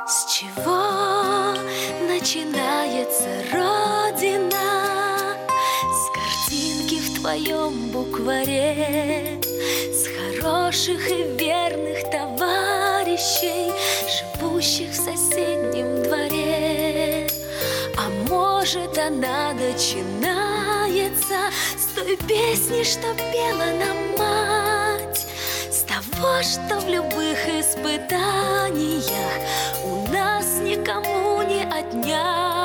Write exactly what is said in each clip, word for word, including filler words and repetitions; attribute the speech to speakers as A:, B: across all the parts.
A: С чего начинается Родина? С картинки в твоем букваре, с хороших и верных товарищей, живущих в соседнем дворе. А может, она начинается с той песни, что пела нам мать, с того, что в любых испытаниях у нас никому не отнять.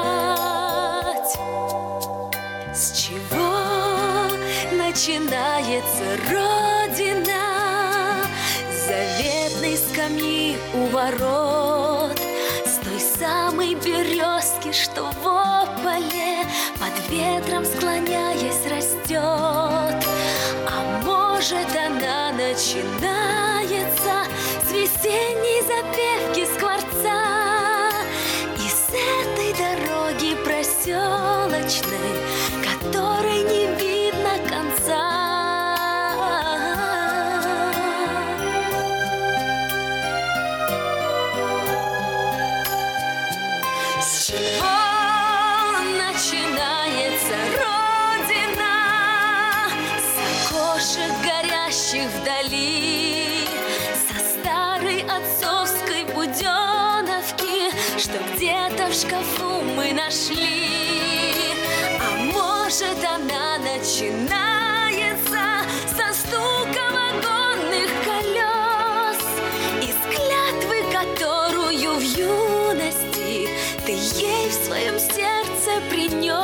A: С чего начинается Родина? С заветной скамьи у ворот, с той самой березки, что в ополе под ветром склоняясь растет. А может, она начинается с весенней запевки скворца и с этой дороги проселочной, которой не видно конца. С чего начинается Родина? С окошек, горящих вдали, со старой отцовской буденовки, что где-то в шкафу мы нашли. А может, она начинается со стука вагонных колес, из клятвы, которую в юности ты ей в своем сердце принес.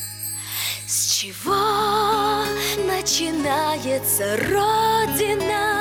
A: С чего начинается Родина?